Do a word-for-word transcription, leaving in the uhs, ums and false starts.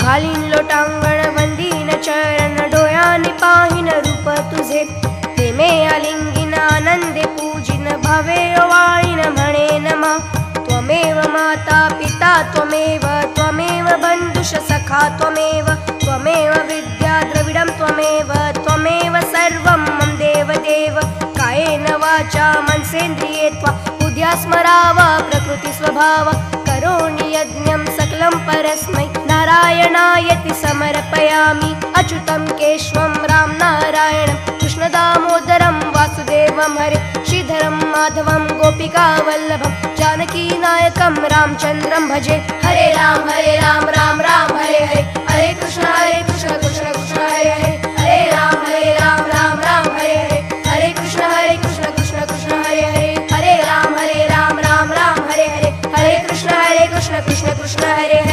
घालीन लोटांगण वंदीन चरण डोळ्याने पाहिन रूप तुझे प्रेमे आलिंगिन आनंदे पूजिन भावे ओवाळीन म्हणे नमा त्वमेव माता पिता त्वमेव त्वमेव बंधुश सखा त्वमेव त्वमेव विद्या द्रविडं त्वमेव त्वमेव सर्वं मम देव देव कायेन वाचा मनसेन्द्रिये त्वा बुद्ध्या स्मराव प्रकृति स्वभाव करोमि यज्ञं सकलं परस्मै नारायणायति समर्पयामि अच्युतं केशवं राम नारायणं कृष्णदामोदरं वासुदेवं हरे श्रीधरं माधवं गोपिकावल्लभं जानकीनायकं रामचन्द्रं भजे हरे राम हरे राम राम राम हरे हरे हरे कृष्ण हरे कृष्ण कृष्ण कृष्ण हरे हरे हरे राम हरे राम राम राम हरे हरे हरे कृष्ण हरे कृष्ण कृष्ण कृष्ण हरे हरे हरे राम हरे राम राम राम हरे हरे हरे कृष्ण हरे कृष्ण कृष्ण कृष्ण हरे